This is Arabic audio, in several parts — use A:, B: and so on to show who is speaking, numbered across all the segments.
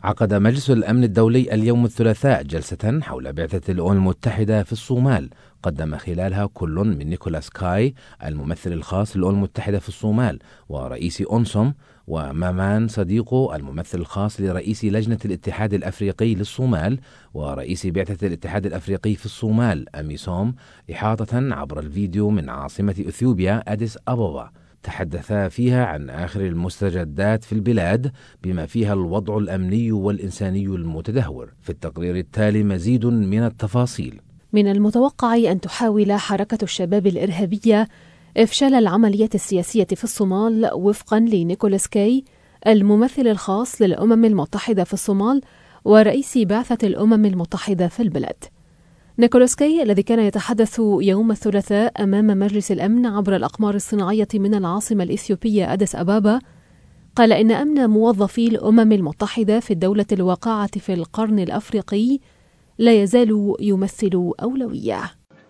A: عقد مجلس الأمن الدولي اليوم الثلاثاء جلسة حول بعثة الأمم المتحدة في الصومال، قدم خلالها كل من نيكولاس كاي الممثل الخاص للأمم المتحدة في الصومال ورئيس أونسوم، ومامان صديقو الممثل الخاص لرئيس لجنة الاتحاد الأفريقي للصومال ورئيس بعثة الاتحاد الأفريقي في الصومال أميسوم، إحاطة عبر الفيديو من عاصمة إثيوبيا أديس أبابا. تحدثا فيها عن آخر المستجدات في البلاد بما فيها الوضع الأمني والإنساني المتدهور. في التقرير التالي مزيد من التفاصيل.
B: من المتوقع أن تحاول حركة الشباب الإرهابية إفشال العملية السياسية في الصومال وفقا لنيكولاس كاي الممثل الخاص للأمم المتحدة في الصومال ورئيس بعثة الأمم المتحدة في البلاد. نيكولاس كاي الذي كان يتحدث يوم الثلاثاء أمام مجلس الأمن عبر الأقمار الصناعية من العاصمة الإثيوبية أديس أبابا قال إن أمن موظفي الأمم المتحدة في الدولة الواقعة في القرن الأفريقي لا يزال يمثل أولوية.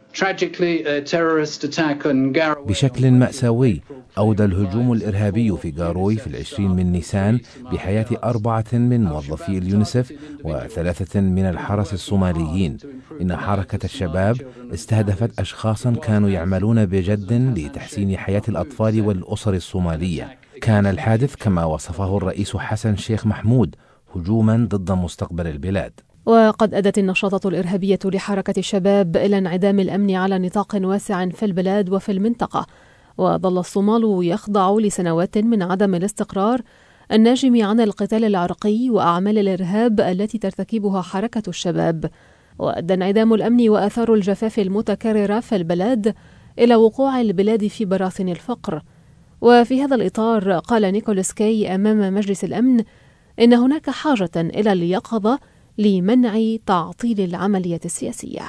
A: بشكل مأساوي أودى الهجوم الإرهابي في غاروي في 20 من نيسان بحياة 4 من موظفي اليونيسف و3 من الحرس الصوماليين. إن حركة الشباب استهدفت أشخاصا كانوا يعملون بجد لتحسين حياة الأطفال والأسر الصومالية. كان الحادث كما وصفه الرئيس حسن شيخ محمود هجوما ضد مستقبل البلاد.
B: وقد أدت النشاطات الإرهابية لحركة الشباب إلى انعدام الأمن على نطاق واسع في البلاد وفي المنطقة، وظل الصومال يخضع لسنوات من عدم الاستقرار الناجم عن القتال العرقي وأعمال الإرهاب التي ترتكبها حركة الشباب. وأدى انعدام الأمن وآثار الجفاف المتكررة في البلاد إلى وقوع البلاد في براثن الفقر. وفي هذا الإطار قال نيكولاس كاي أمام مجلس الأمن إن هناك حاجة إلى اليقظة لمنع تعطيل العملية السياسية.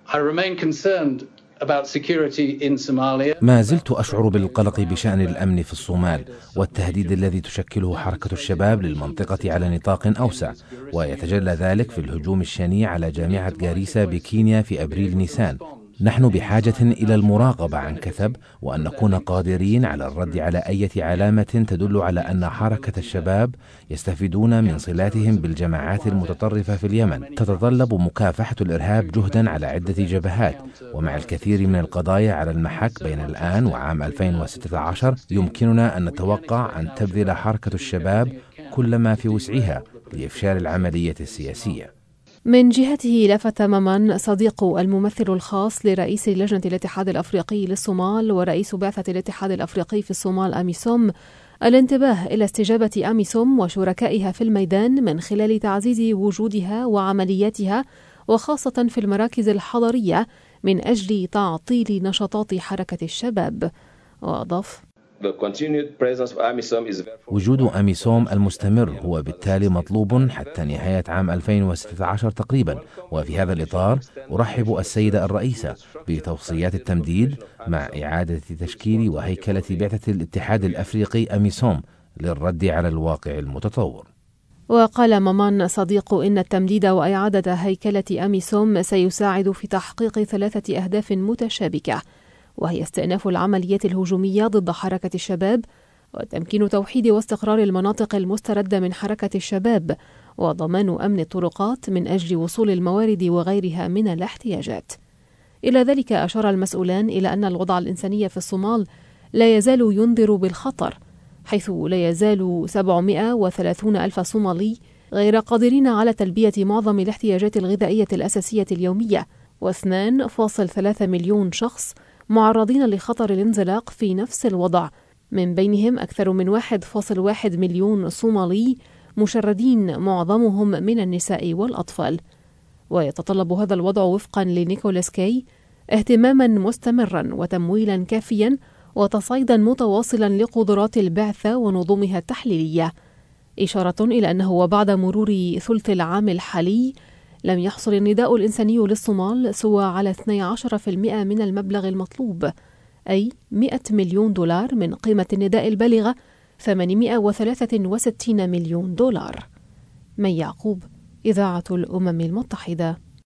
A: ما زلت أشعر بالقلق بشأن الأمن في الصومال والتهديد الذي تشكله حركة الشباب للمنطقة على نطاق أوسع، ويتجلى ذلك في الهجوم الشنيع على جامعة غاريسا بكينيا في أبريل نيسان. نحن بحاجة إلى المراقبة عن كثب وأن نكون قادرين على الرد على أي علامة تدل على أن حركة الشباب يستفيدون من صلاتهم بالجماعات المتطرفة في اليمن. تتطلب مكافحة الإرهاب جهدا على عدة جبهات، ومع الكثير من القضايا على المحك بين الآن وعام 2016 يمكننا أن نتوقع أن تبذل حركة الشباب كل ما في وسعها لإفشال العملية السياسية.
B: من جهته لفت مامان صديقو الممثل الخاص لرئيس لجنة الاتحاد الأفريقي للصومال ورئيس بعثة الاتحاد الأفريقي في الصومال أميسوم الانتباه إلى استجابة أميسوم وشركائها في الميدان من خلال تعزيز وجودها وعملياتها وخاصة في المراكز الحضرية من أجل تعطيل نشاطات حركة الشباب. وأضاف:
A: وجود أميسوم المستمر هو بالتالي مطلوب حتى نهاية عام 2016 تقريبا. وفي هذا الإطار أرحب السيدة الرئيسة بتوصيات التمديد مع إعادة تشكيل وهيكلة بعثة الاتحاد الأفريقي أميسوم للرد على الواقع المتطور.
B: وقال مامان صديق إن التمديد وإعادة هيكلة أميسوم سيساعد في تحقيق 3 أهداف متشابكة، وهي استئناف العمليات الهجومية ضد حركة الشباب وتمكين توحيد واستقرار المناطق المستردة من حركة الشباب وضمان أمن الطرقات من أجل وصول الموارد وغيرها من الاحتياجات. إلى ذلك أشار المسؤولان إلى أن الوضع الإنساني في الصومال لا يزال ينذر بالخطر، حيث لا يزال 730 ألف صومالي غير قادرين على تلبية معظم الاحتياجات الغذائية الأساسية اليومية، و2.3 مليون شخص معرضين لخطر الانزلاق في نفس الوضع، من بينهم أكثر من 1.1 مليون صومالي مشردين معظمهم من النساء والأطفال. ويتطلب هذا الوضع وفقا لنيكولاس كاي اهتماما مستمرا وتمويلا كافيا وتصعيدا متواصلا لقدرات البعثة ونظمها التحليلية، إشارة إلى أنه وبعد مرور ثلث العام الحالي لم يحصل النداء الإنساني للصومال سوى على 12% من المبلغ المطلوب، أي 100 مليون دولار من قيمة النداء البالغة 863 مليون دولار. مي يعقوب، إذاعة الأمم المتحدة.